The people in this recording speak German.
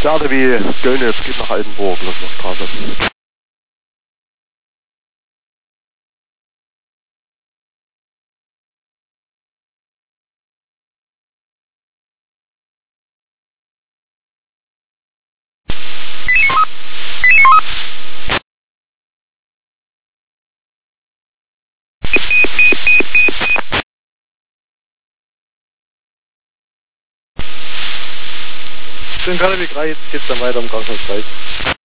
Starte wie Göllnitz, geht nach Altenburg, Löfflerstraße. Schön KW 3, jetzt geht's dann weiter um Krankenhaus 3.